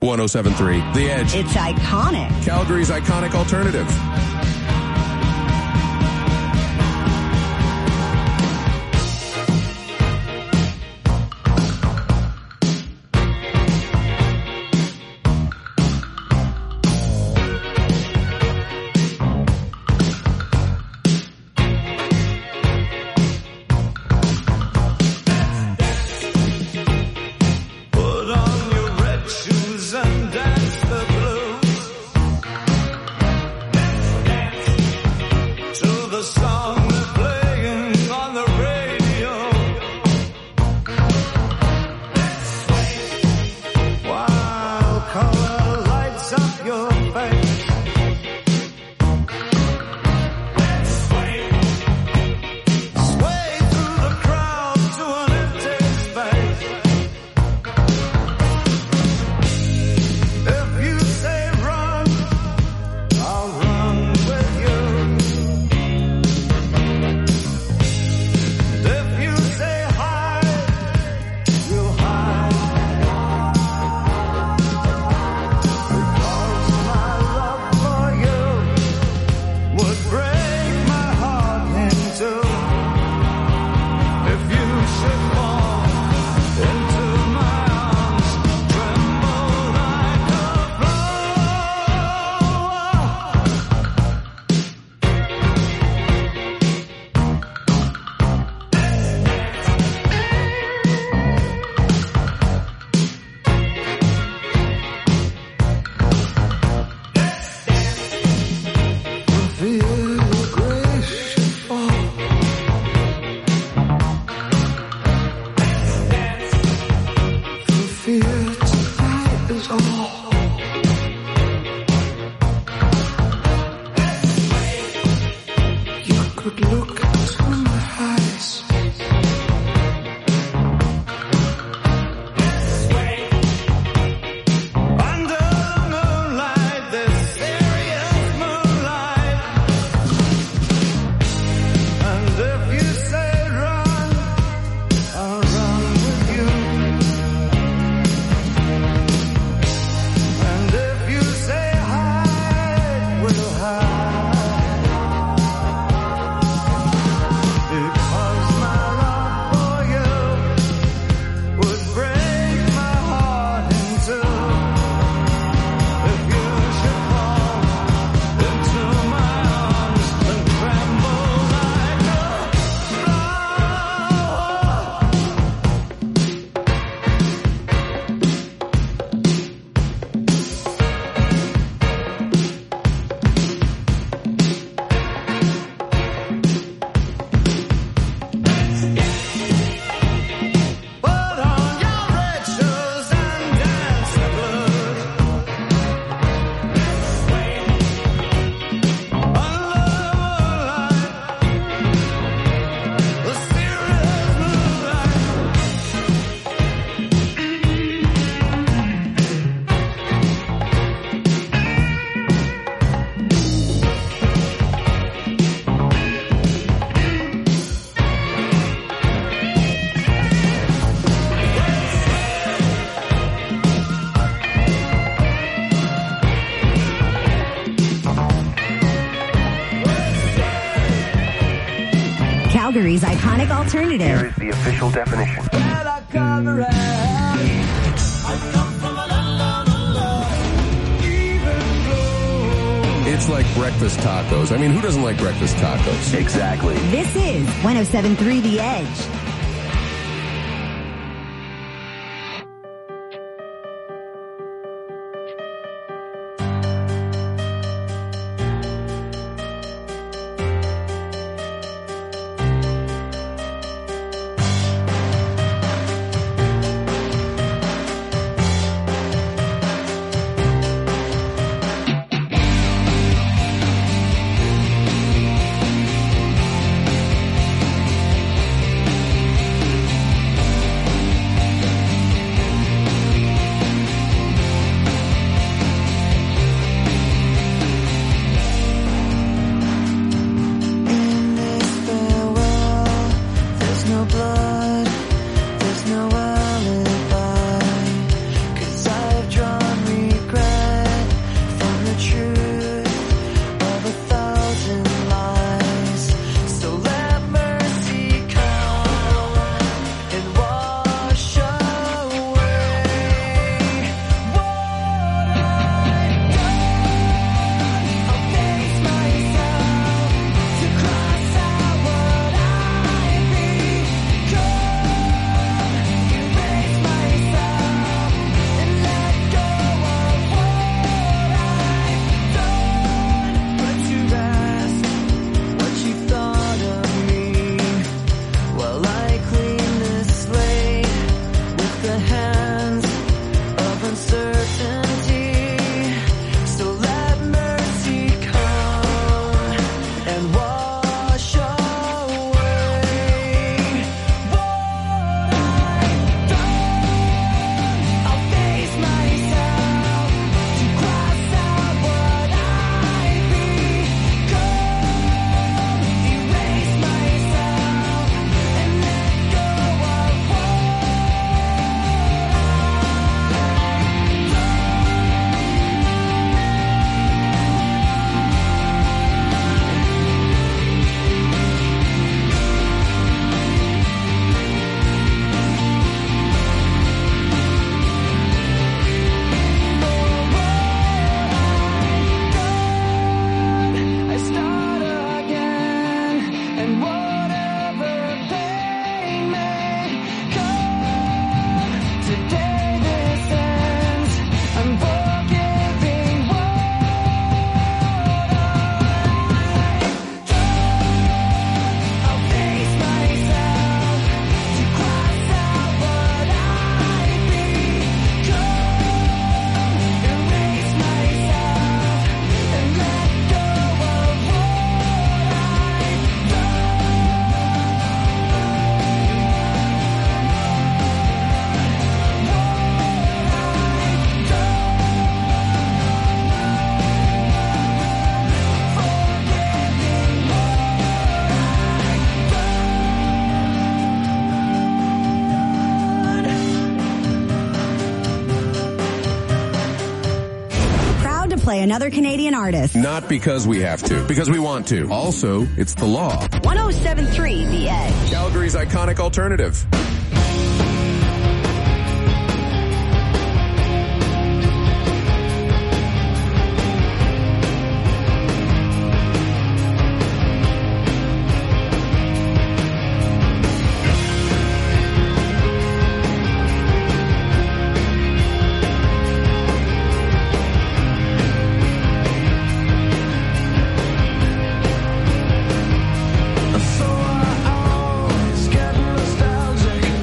107.3 The Edge. It's iconic. Calgary's iconic alternative. Calgary's iconic alternative. Here is the official definition. It's like breakfast tacos. I mean, who doesn't like breakfast tacos? Exactly. This is 107.3 The Edge. play another Canadian artist. Not because we have to, because we want to. Also, it's the law. 107.3 The Edge. Calgary's iconic alternative. So I always get nostalgic.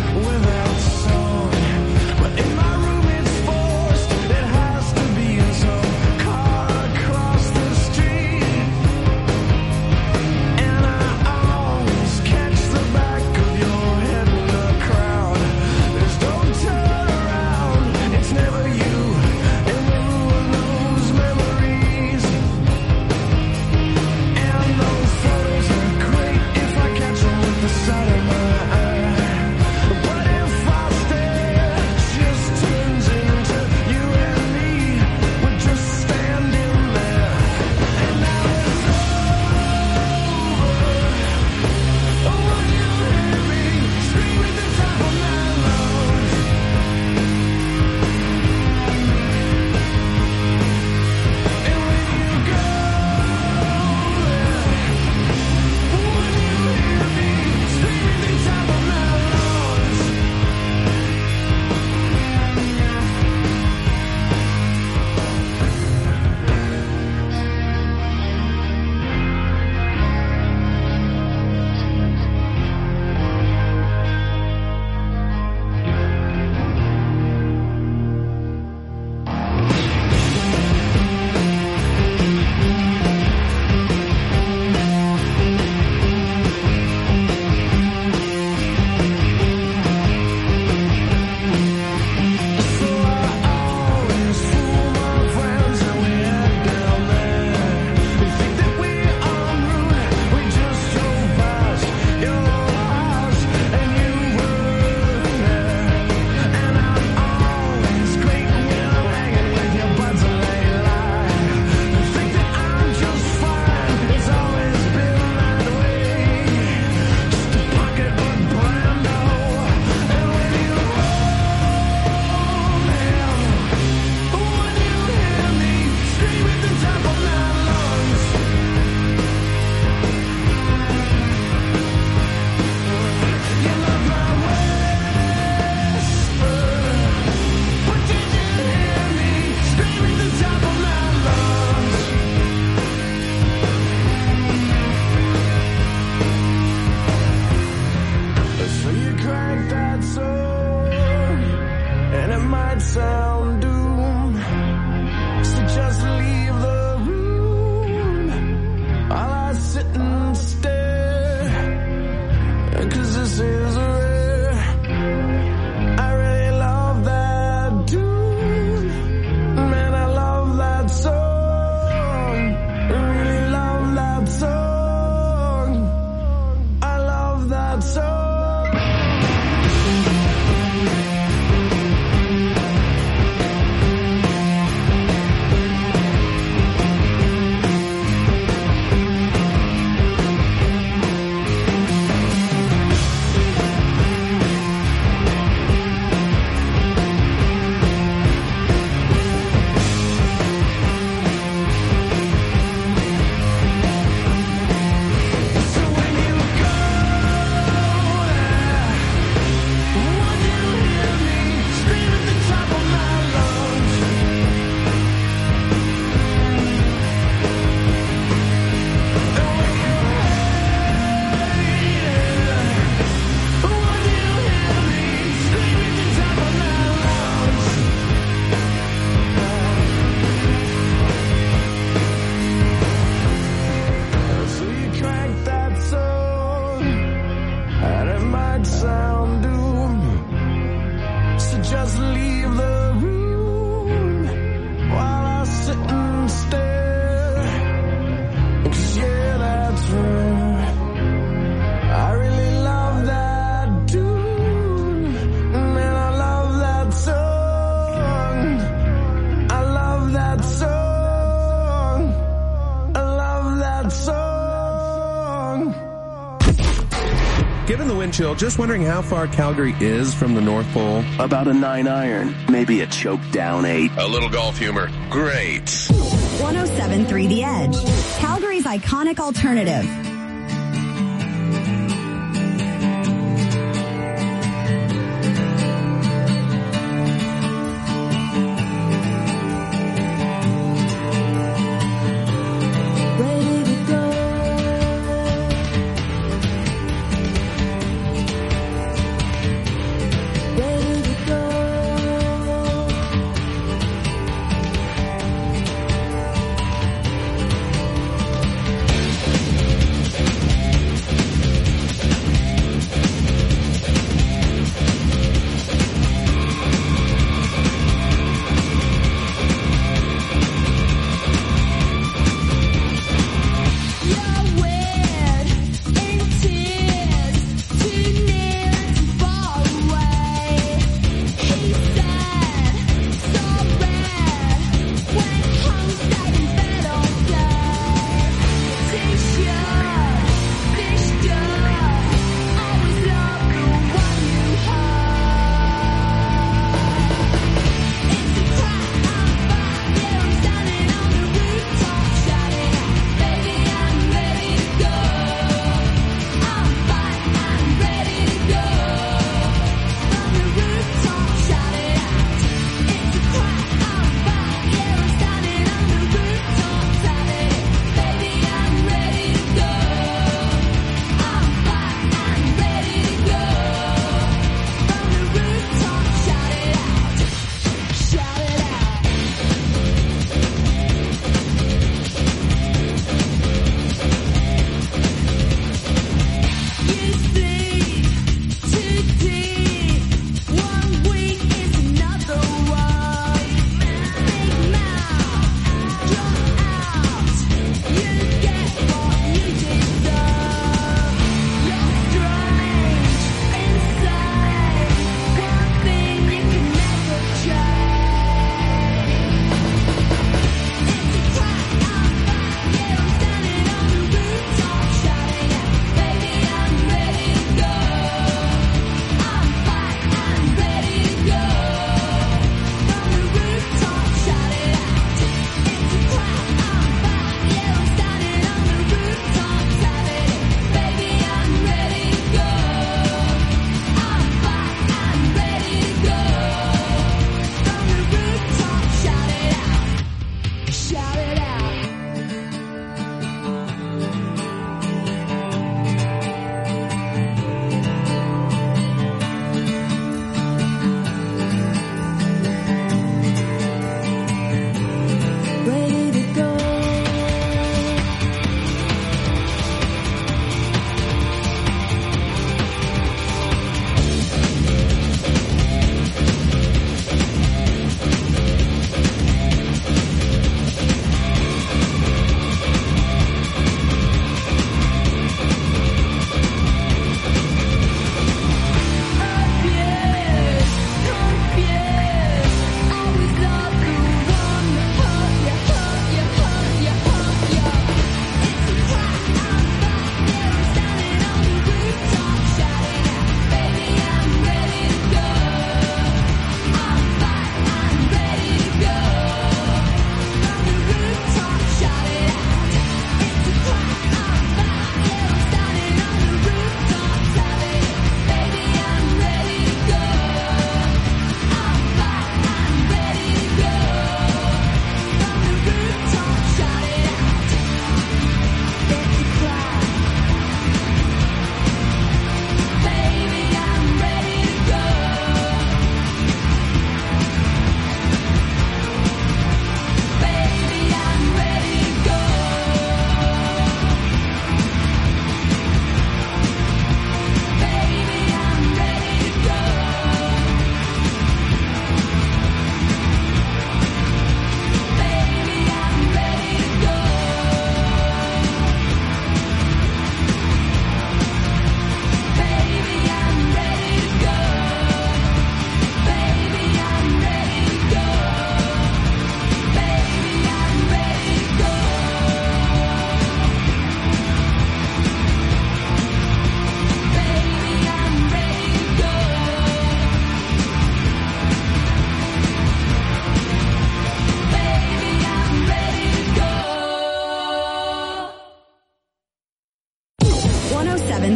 given the wind chill, just wondering how far Calgary is from the North Pole. About a 9-iron, maybe a choked down 8. A little golf humor. Great. 107.3 The Edge. Calgary's iconic alternative.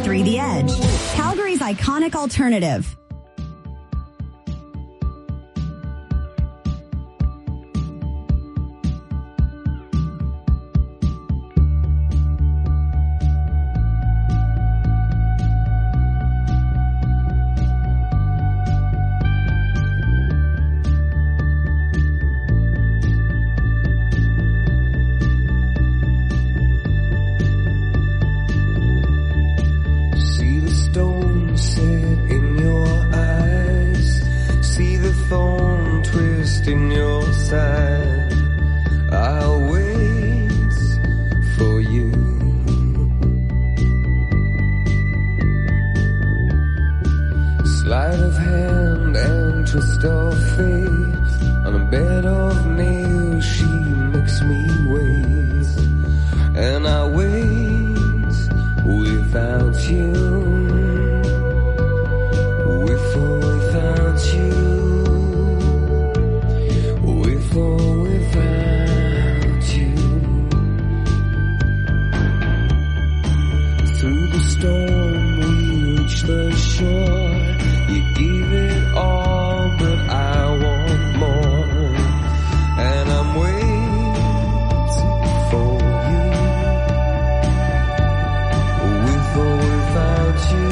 107.3 The Edge, Calgary's iconic alternative. In your side, I'll wait for you. Sleight of hand and twist of fate, on a bed of nails she makes me wait, and I wait without you, with or without you. Without you, through the storm we reach the shore. You gave it all, but I want more, and I'm waiting for you, with or without you.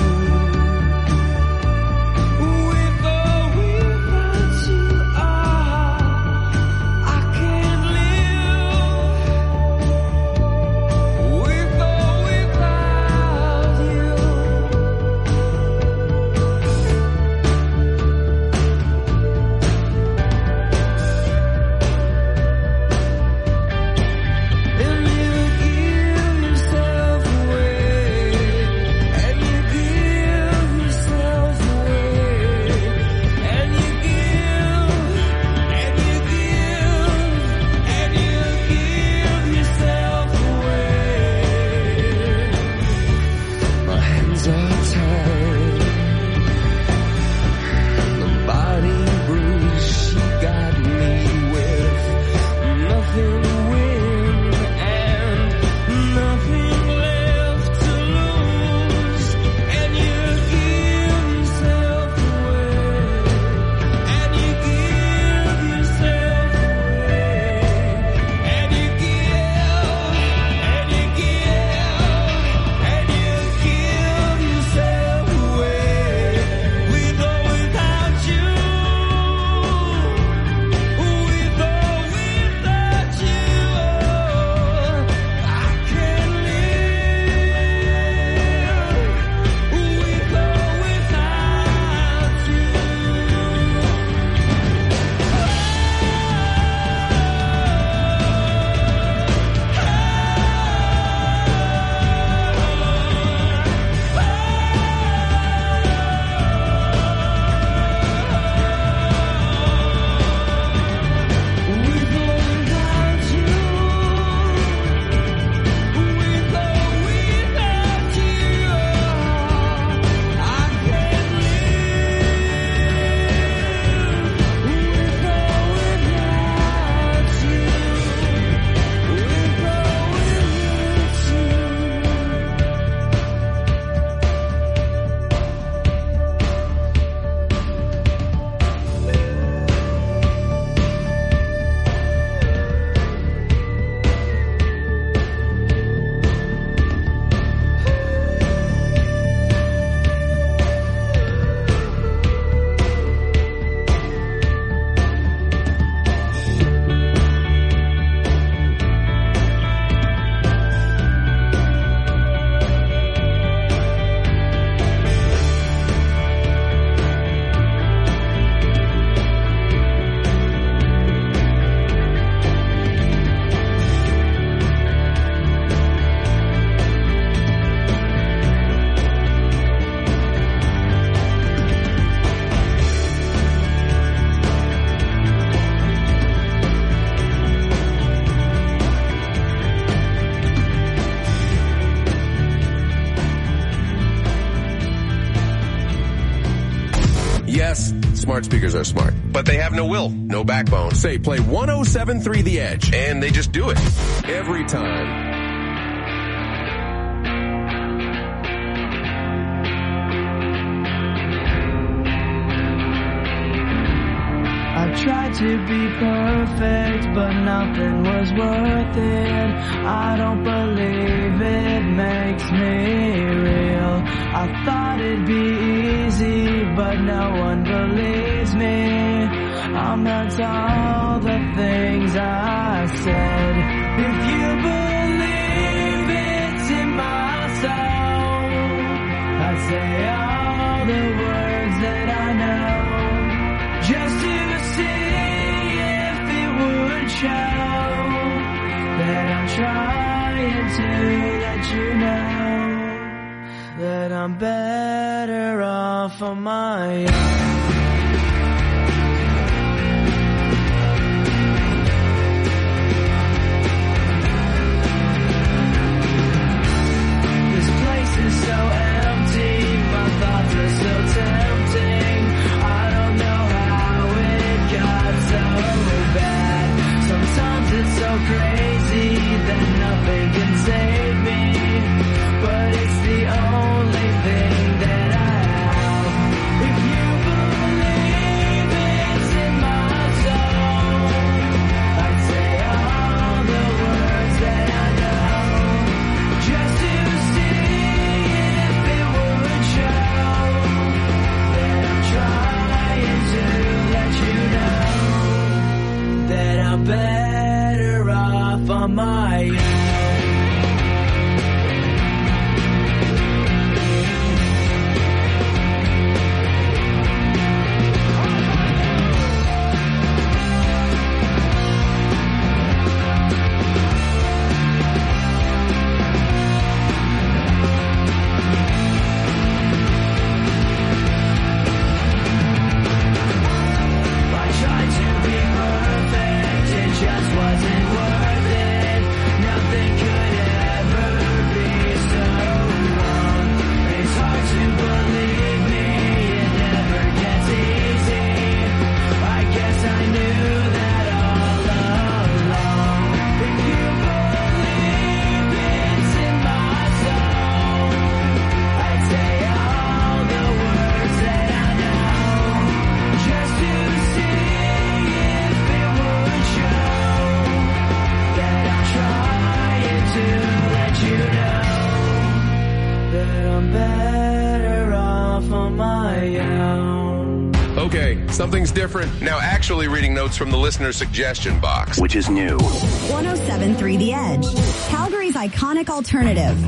Yes, smart speakers are smart. But they have no will, no backbone. Say, play 107.3 The Edge. And they just do it. Every time. tried to be perfect, but nothing was worth it. I don't believe it makes me real. I thought it'd be easy, but no one believes me. I meant all the things I said. If you believe it's in my soul, I'd say all the words that I know, just to see if it would show that I'm trying to let you know that I'm better off on my own. Is so empty, my thoughts are so tempting. I don't know how it got so bad. Sometimes it's so crazy that nothing can save me, but it's the only thing that I have. If you believe it's in my soul, I'd say all the words that I know, just to see that I'm better off on my own. Okay, something's different. Now actually reading notes from the listener suggestion box. Which is new. 107.3 The Edge, Calgary's iconic alternative.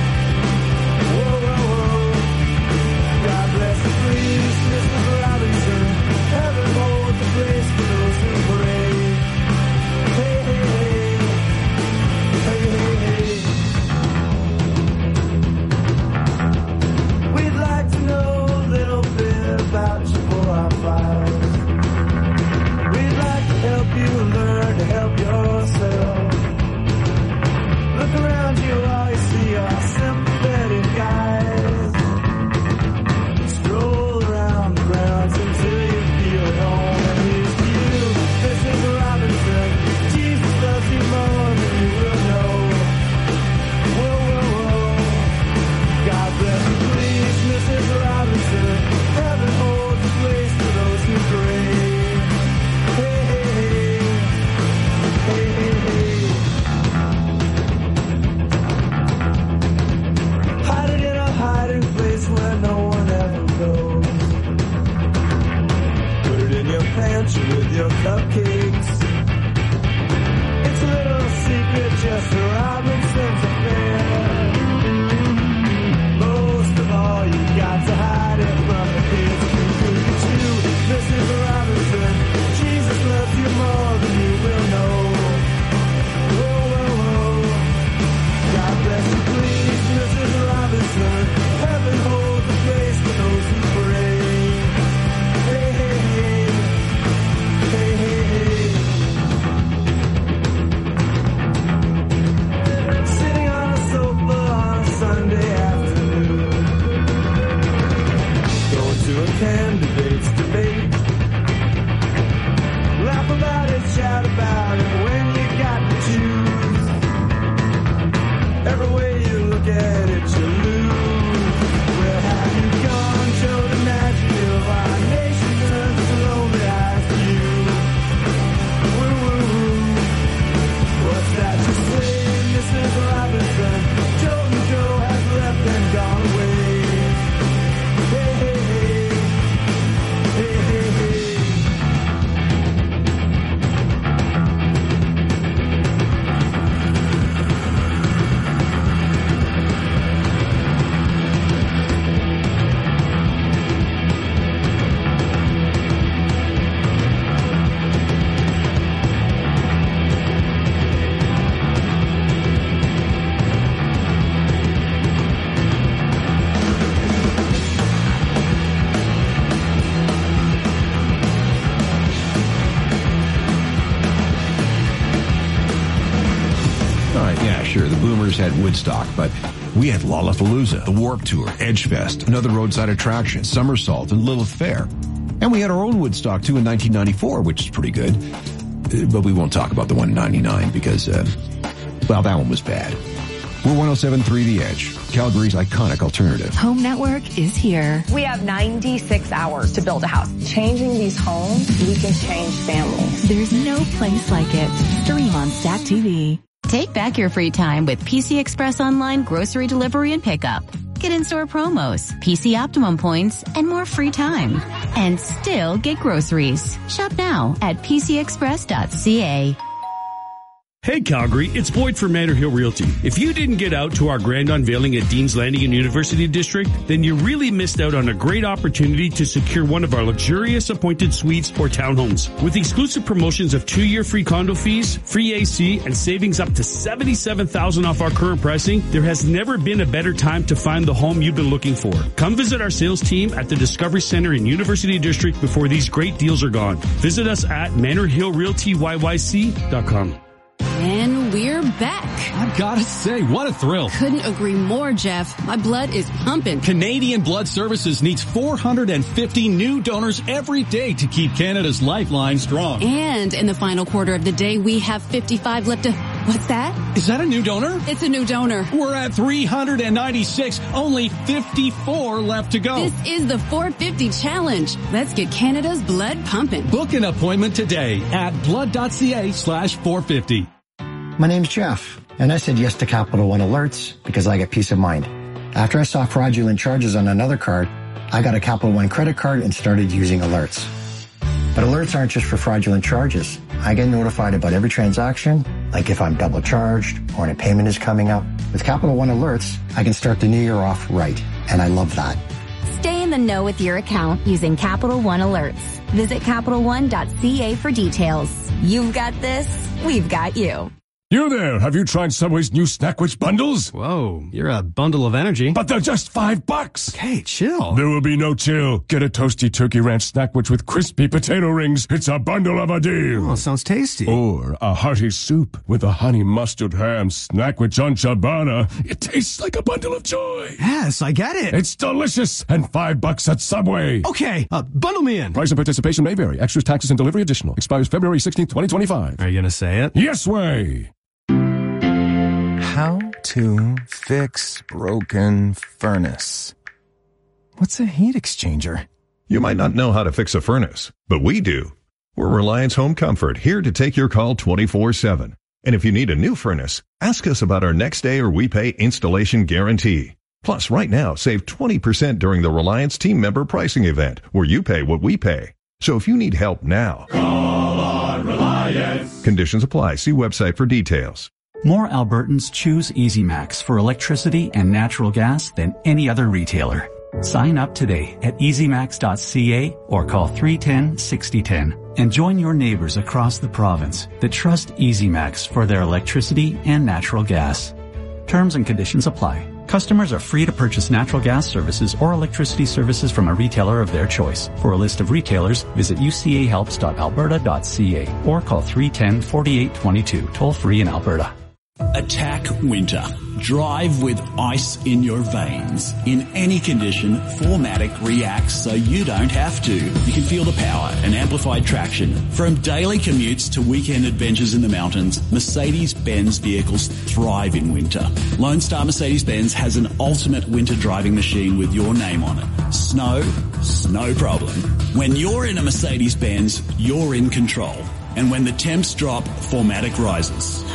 God bless the priest, Mrs. Robinson. candidates debate. Laugh about it, shout about it when you got to choose. Every way you look at it, you lose. Where have you gone? Show the Nashville. Our nation turns slowly eyes to you. Woo-woo-woo. What's that you say, Mrs. Robinson? Joe and Joe has left and gone away. Hey, hey, hey. Hey, hey, hey. Sure, the Boomers had Woodstock, but we had Lollapalooza, the Warped Tour, Edgefest, another roadside attraction, Somersault, and Lilith Fair. And we had our own Woodstock, too, in 1994, which is pretty good. But we won't talk about the one in 99 because, well, that one was bad. We're 107.3 The Edge, Calgary's iconic alternative. Home Network is here. We have 96 hours to build a house. Changing these homes, we can change families. There's no place like it. Stream on Stack TV. Take back your free time with PC Express Online grocery delivery and pickup. Get in-store promos, PC Optimum points, and more free time. And still get groceries. Shop now at pcexpress.ca. Hey Calgary, it's Boyd from Manor Hill Realty. If you didn't get out to our grand unveiling at Dean's Landing in University District, then you really missed out on a great opportunity to secure one of our luxurious appointed suites or townhomes. With exclusive promotions of 2-year free condo fees, free AC, and savings up to $77,000 off our current pricing, there has never been a better time to find the home you've been looking for. Come visit our sales team at the Discovery Center in University District before these great deals are gone. Visit us at ManorHillRealtyYYC.com. And we're back. I've got to say, what a thrill. Couldn't agree more, Jeff. My blood is pumping. Canadian Blood Services needs 450 new donors every day to keep Canada's lifeline strong. And in the final quarter of the day, we have 55 left to... What's that? Is that a new donor? It's a new donor. We're at 396. Only 54 left to go. This is the 450 challenge. Let's get Canada's blood pumping. Book an appointment today at blood.ca/450. My name's Jeff, and I said yes to Capital One Alerts because I get peace of mind. After I saw fraudulent charges on another card, I got a Capital One credit card and started using alerts. But alerts aren't just for fraudulent charges. I get notified about every transaction, like if I'm double charged or a payment is coming up. With Capital One Alerts, I can start the new year off right, and I love that. Stay in the know with your account using Capital One Alerts. Visit CapitalOne.ca for details. You've got this, we've got you. You there, have you tried Subway's new Snackwich bundles? Whoa, you're a bundle of energy. But they're just $5. Okay, chill. There will be no chill. Get a toasty turkey ranch Snackwich with crispy potato rings. It's a bundle of a deal. Oh, sounds tasty. Or a hearty soup with a honey mustard ham Snackwich on ciabatta. It tastes like a bundle of joy. Yes, I get it. It's delicious and $5 at Subway. Okay, bundle me in. Price and participation may vary. Extras, taxes, and delivery additional. Expires February 16th, 2025. Are you going to say it? Yes way. How to fix broken furnace. What's a heat exchanger? You might not know how to fix a furnace, but we do. We're Reliance Home Comfort, here to take your call 24/7. And if you need a new furnace, ask us about our next day or we pay installation guarantee. Plus, right now, save 20% during the Reliance Team Member Pricing Event, where you pay what we pay. So if you need help now, call on Reliance. Conditions apply. See website for details. More Albertans choose EasyMax for electricity and natural gas than any other retailer. Sign up today at easymax.ca or call 310-6010 and join your neighbors across the province that trust EasyMax for their electricity and natural gas. Terms and conditions apply. Customers are free to purchase natural gas services or electricity services from a retailer of their choice. For a list of retailers, visit ucahelps.alberta.ca or call 310-4822, toll free in Alberta. Attack winter. Drive with ice in your veins. In any condition, 4MATIC reacts so you don't have to. You can feel the power and amplified traction. From daily commutes to weekend adventures in the mountains, Mercedes-Benz vehicles thrive in winter. Lone Star Mercedes-Benz has an ultimate winter driving machine with your name on it. Snow, no problem. When you're in a Mercedes-Benz, you're in control. And when the temps drop, 4MATIC rises.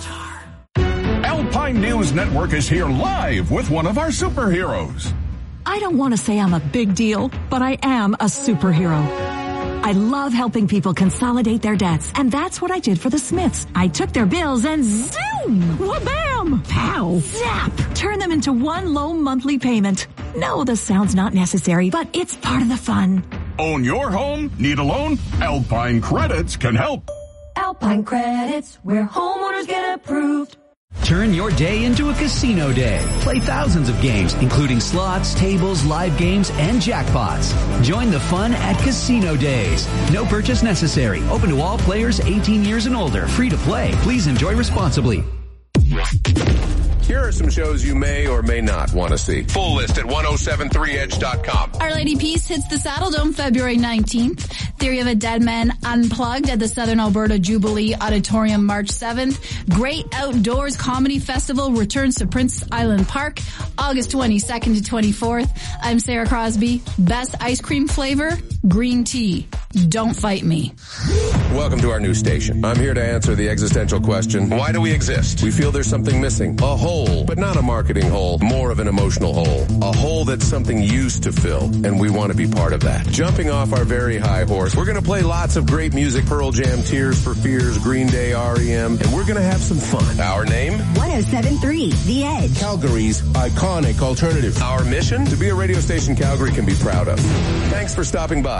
Alpine News Network is here live with one of our superheroes. I don't want to say I'm a big deal, but I am a superhero. I love helping people consolidate their debts, and that's what I did for the Smiths. I took their bills and zoom! Wha-bam! Pow! Zap! Turn them into one low monthly payment. No, the sound's not necessary, but it's part of the fun. Own your home? Need a loan? Alpine Credits can help. Alpine Credits, where homeowners get approved. Turn your day into a casino day. Play thousands of games, including slots, tables, live games, and jackpots. Join the fun at Casino Days. No purchase necessary. Open to all players 18 years and older. Free to play. Please enjoy responsibly. Here are some shows you may or may not want to see. Full list at 1073edge.com. Our Lady Peace hits the Saddle Dome February 19th. Theory of a Dead Man Unplugged at the Southern Alberta Jubilee Auditorium March 7th. Great Outdoors Comedy Festival returns to Prince Island Park August 22nd to 24th. I'm Sarah Crosby. Best ice cream flavor? Green tea. Don't fight me. Welcome to our new station. I'm here to answer the existential question, why do we exist? We feel there's something missing. A hole, but not a marketing hole, more of an emotional hole. A hole that something used to fill, and we want to be part of that. Jumping off our very high horse, we're going to play lots of great music, Pearl Jam, Tears for Fears, Green Day, REM, and we're going to have some fun. Our name? 107.3 The Edge. Calgary's iconic alternative. Our mission? To be a radio station Calgary can be proud of. Thanks for stopping by.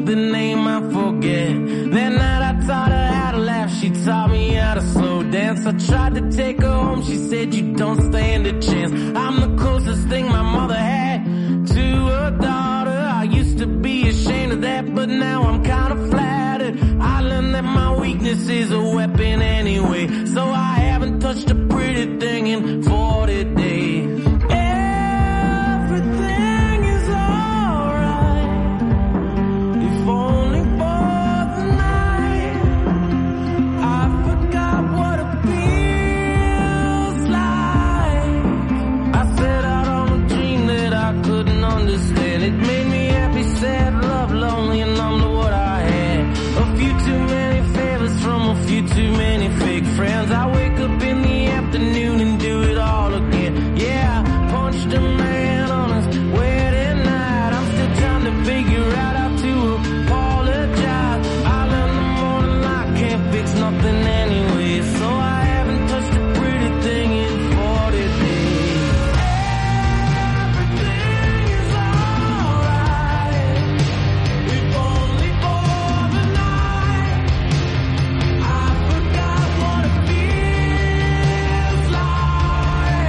with the name I forget. That night I taught her how to laugh, she taught me how to slow dance. I tried to take her home, she said you don't stand a chance. I'm the closest thing my mother had to a daughter. I used to be ashamed of that, but now I'm kinda flattered. I learned that my weakness is a weapon anyway, so I haven't touched a pretty thing in 40 days. Everything is alright, if only for the night. I forgot what it feels like. I set out on a dream that I couldn't understand. It made me happy, sad, love, lonely, and numb to what I had. A few too many favors from a few too many fake friends. I wake up in the afternoon and do it all again. Yeah, I punched a man on his wedding night. I'm still trying to figure out how to apologize. I learned the morning light can't fix nothing anyway, so I haven't touched a pretty thing in 40 days. Everything is alright, if only for the night. I forgot what it feels like.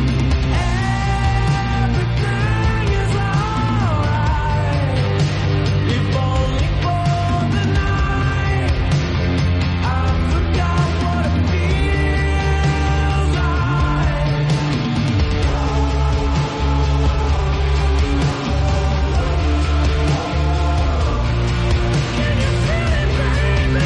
Everything is alright, if only for the night. I forgot what it feels like. Can you feel it, baby?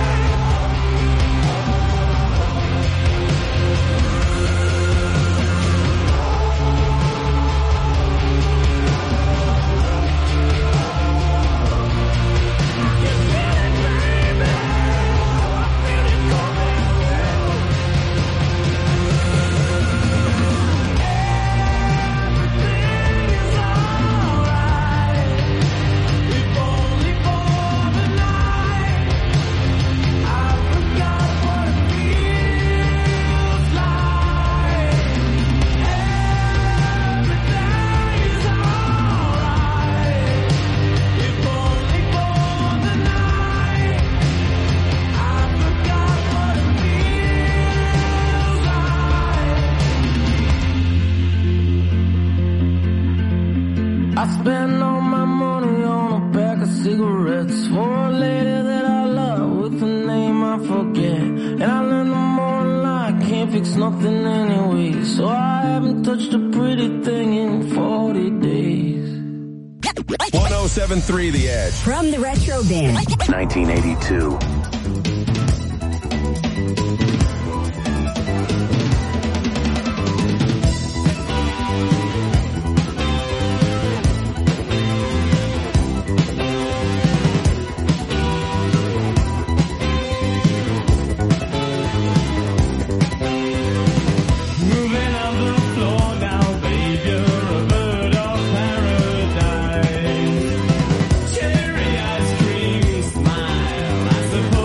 I spend all my money on a pack of cigarettes for a lady that I love with a name I forget. And I learned the morning light can't fix nothing anyway, so I haven't touched a pretty thing in 40 days. 1073 The Edge. From the Retro Bin. 1982. Moving on the floor now, babe, you're a bird of paradise. Cherry ice cream smile, I suppose.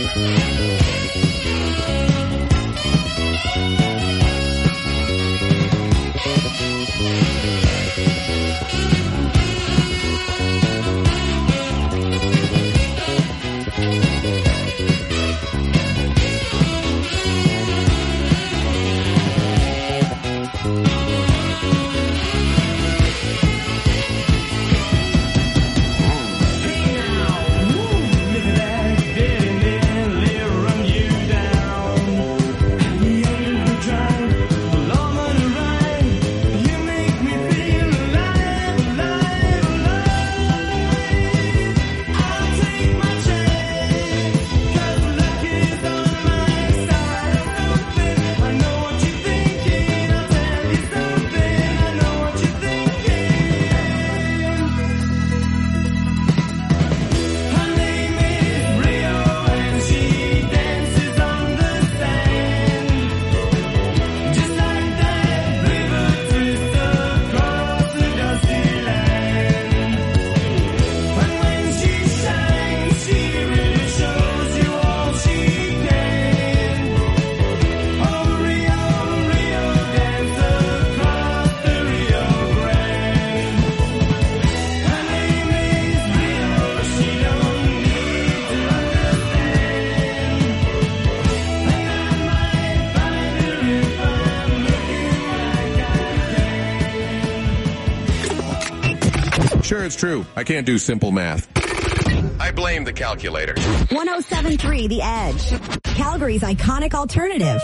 Sure, it's true. I can't do simple math. I blame the calculator. 107.3 The Edge. Calgary's iconic alternative.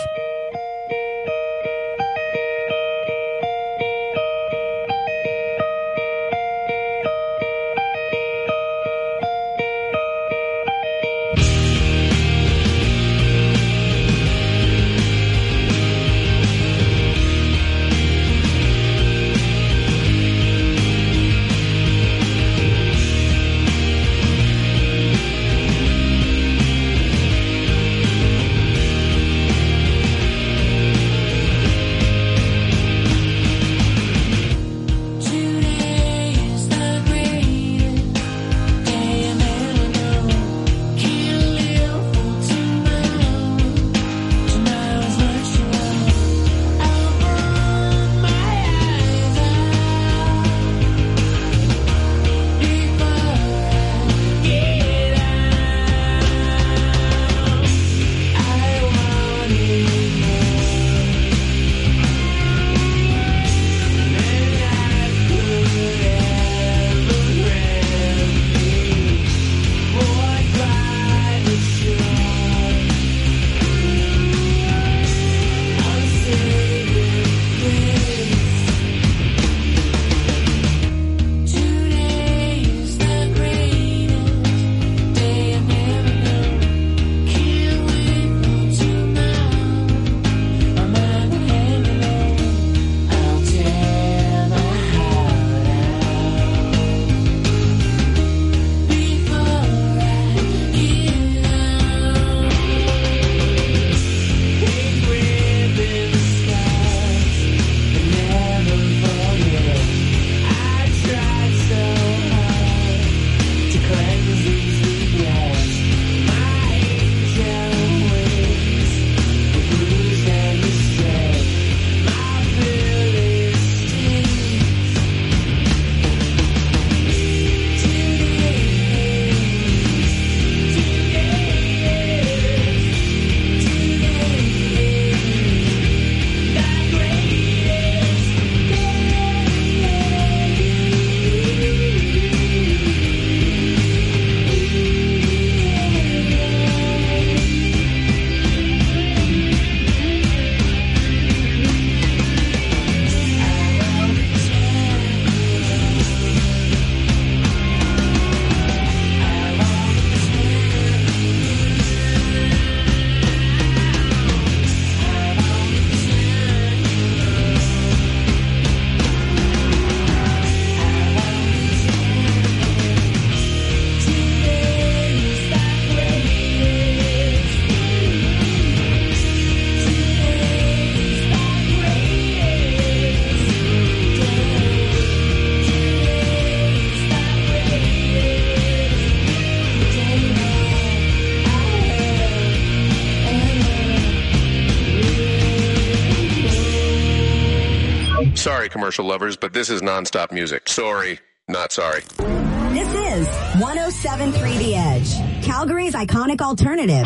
commercial lovers, but this is nonstop music. Sorry, not sorry. This is 107.3 The Edge, Calgary's iconic alternative.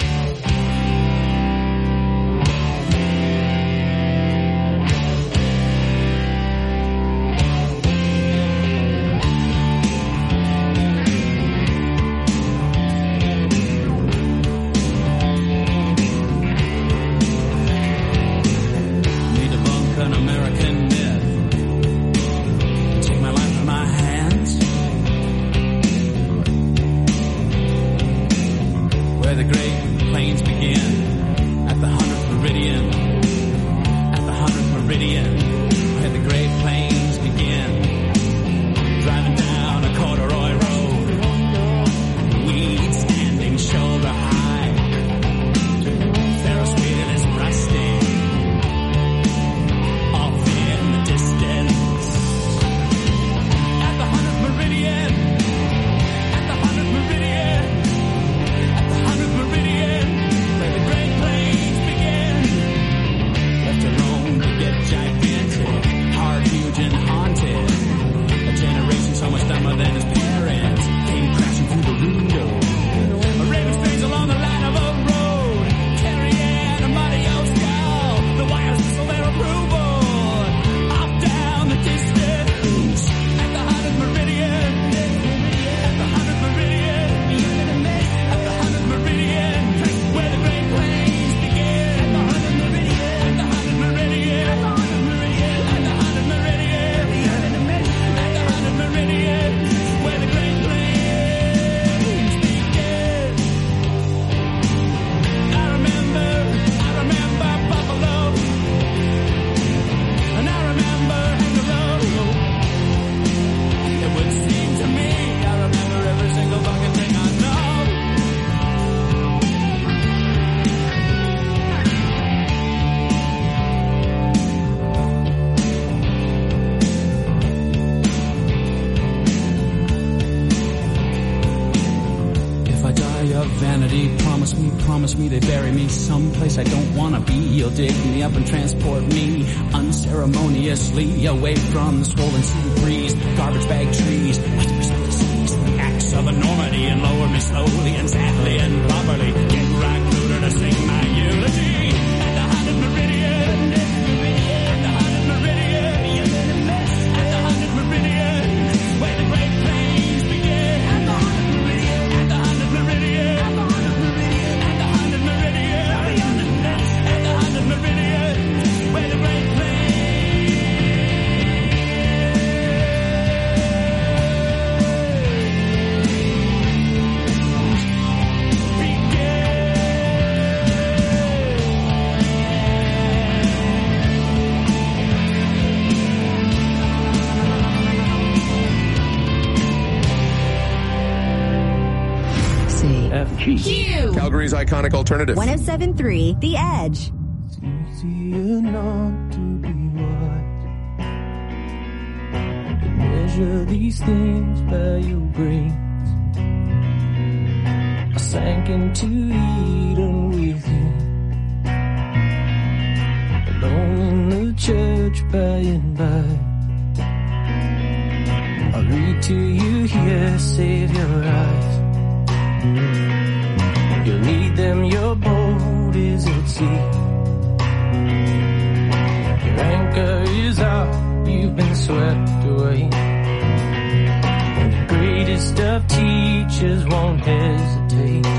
Promise me they bury me someplace I don't wanna be. You'll dig me up and transport me unceremoniously away from the swollen sea breeze, garbage bag trees, acts of enormity, and lower me slowly and sadly and properly. Get right cooler to sing my eulogy at the 100th meridian. At the 100th meridian. At the 100th meridian, where the Great Plains begin. At the 100th meridian. At the 100th meridian. At the 100th meridian. At the 100th meridian. At the 100th meridian, where the Great Plains. Q. Calgary's iconic alternative. 107.3 The Edge. It's easier not to be wise. To measure these things by your brains. I sank into Eden with you, alone in the church by and by. I'll read to you here, save your eyes. You'll need them, your boat is at sea. Your anchor is out, you've been swept away. And the greatest of teachers won't hesitate